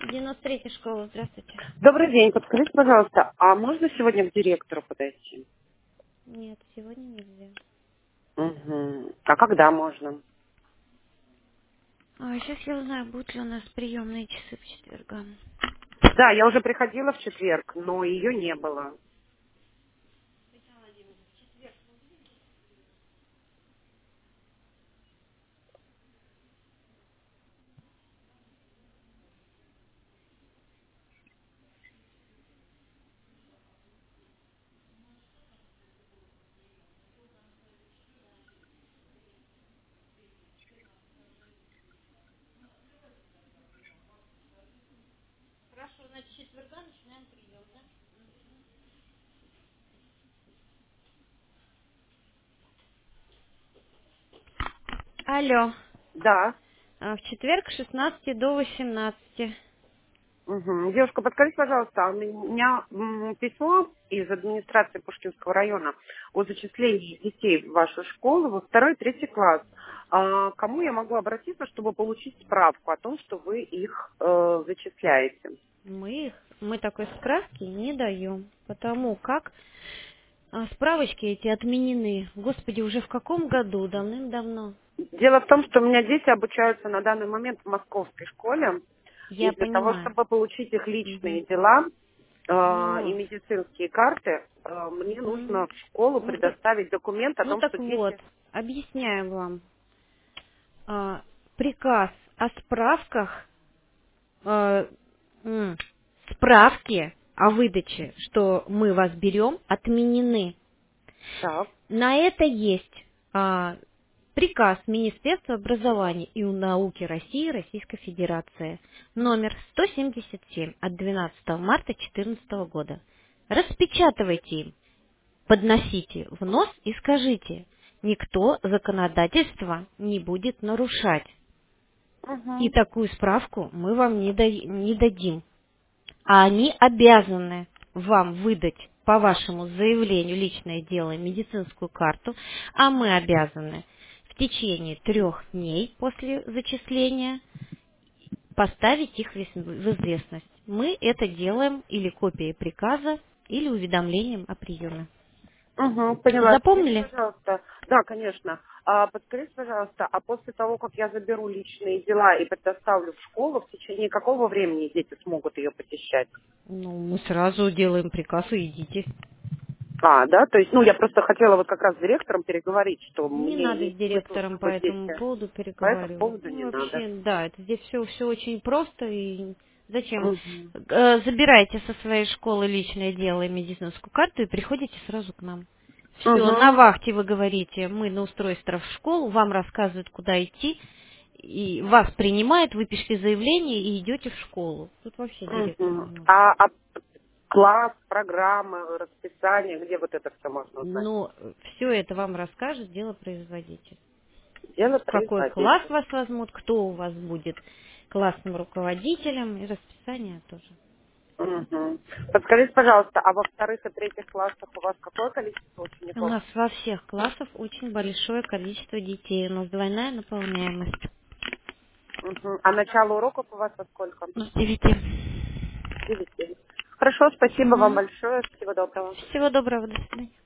93-я школа, здравствуйте. Добрый день, подскажите, пожалуйста, а можно сегодня к директору подойти? Нет, сегодня нельзя. Угу. А когда можно? Сейчас я узнаю, будут ли у нас приемные часы по четвергам. Да, я уже приходила в четверг, но ее не было. Хорошо, значит, с четверга начинаем прием, да? Алло. Да. В четверг с 16 до 18. Угу. Девушка, подскажите, пожалуйста, у меня письмо из администрации Пушкинского района о зачислении детей в вашу школу во второй, третий класс. Кому я могу обратиться, чтобы получить справку о том, что вы их зачисляете? Мы такой справки не даем, потому как справочки эти отменены. Господи, уже в каком году? Давным-давно. Дело в том, что у меня дети обучаются на данный момент в московской школе, и Я для того, понимаю. чтобы получить их Мгм. личные дела и Ну, медицинские карты, мне мгм. нужно в школу ну, так, предоставить документ о ну том, так что вот, дети... объясняю вам. Приказ о справках, э, м, справки о выдаче, что мы вас берем, отменены. Так. На это есть приказ Министерства образования и науки России, Российской Федерации, номер 177 от 12 марта 2014 года. Распечатывайте им, подносите в нос и скажите, никто законодательство не будет нарушать. И Угу. такую справку мы вам не дадим. А они обязаны вам выдать по вашему заявлению личное дело медицинскую карту, а мы обязаны в течение 3 дней после зачисления поставить их в известность. Мы это делаем или копией приказа, или уведомлением о приеме. Угу, поняла. Скажите, Запомнили? пожалуйста, да, конечно. Подскажите, пожалуйста, а после того, как я заберу личные дела и предоставлю в школу, в течение какого времени дети смогут ее посещать? Ну, мы сразу делаем приказ и идите. Да, то есть, я просто хотела вот как раз с директором переговорить, что Не мне надо с имеет смысл, директором по чтобы этому дети поводу по этому переговаривать. поводу Ну, не надо. вообще, да, это здесь все очень просто. И зачем? Мгм. Забирайте со своей школы личное дело и медицинскую карту и приходите сразу к нам. Все, на Угу. вахте вы говорите, мы на устройство в школу, вам рассказывают, куда идти, и вас принимают, вы пишете заявление и идете в школу. Тут вообще директор Угу. не нужен. А класс, программы, расписание, где вот это все можно узнать? Но все это вам расскажет дело производитель. Дело В какой класс производителя. вас возьмут, кто у вас будет классным руководителем и расписание тоже. Угу. Подскажите, пожалуйста, а во вторых и третьих классах у вас какое количество У учеников? нас во всех классах очень большое количество детей. У нас двойная наполняемость. Угу. А начало уроков у вас во сколько? С 9. С 9. Хорошо, спасибо вам Мгм. большое. Всего доброго. Всего доброго, до свидания.